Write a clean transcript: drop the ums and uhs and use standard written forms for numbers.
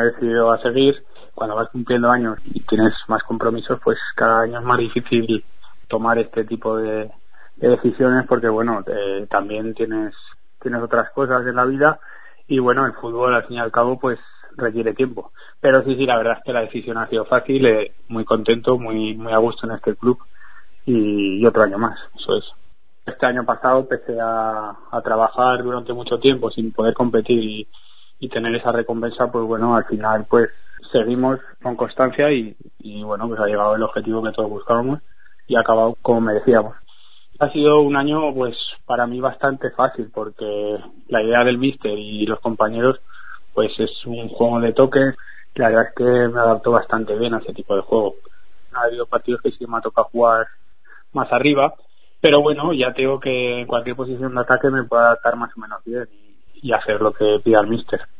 he decidido a seguir. Cuando vas cumpliendo años y tienes más compromisos, pues cada año es más difícil tomar este tipo de decisiones, porque bueno, también tienes otras cosas en la vida, y bueno, el fútbol al fin y al cabo pues requiere tiempo. Pero sí, la verdad es que la decisión ha sido fácil, muy contento, muy a gusto en este club, y otro año más, eso es. Este año pasado empecé a trabajar durante mucho tiempo sin poder competir y tener esa recompensa, pues bueno, al final pues seguimos con constancia y bueno, pues ha llegado el objetivo que todos buscábamos y ha acabado como merecíamos. Ha sido un año pues para mí bastante fácil, porque la idea del míster y los compañeros pues es un juego de toques. La verdad es que me adapto bastante bien a ese tipo de juego. Ha habido partidos que sí que me ha tocado jugar más arriba, pero bueno, ya tengo que en cualquier posición de ataque me puedo adaptar más o menos bien y hacer lo que pida el míster.